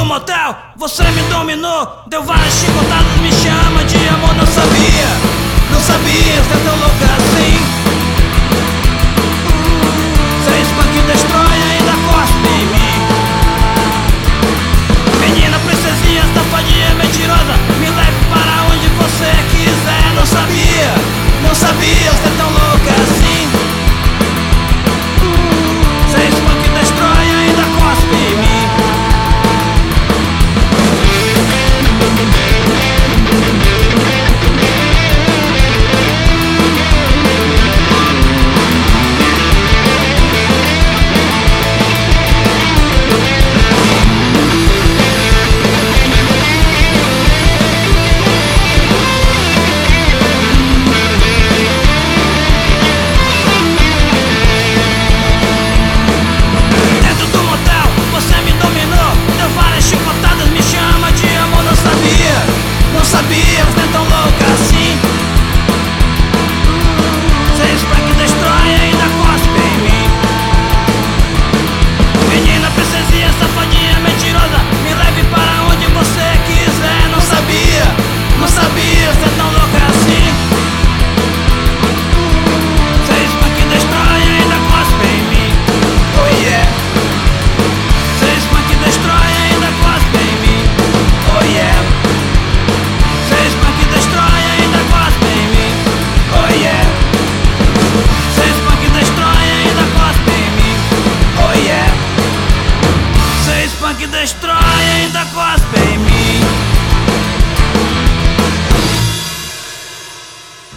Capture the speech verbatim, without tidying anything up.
no motel, você me dominou, deu várias chicotadas, me chama de amor. Não sabia, não sabia ser tão louca assim. Seis que destrói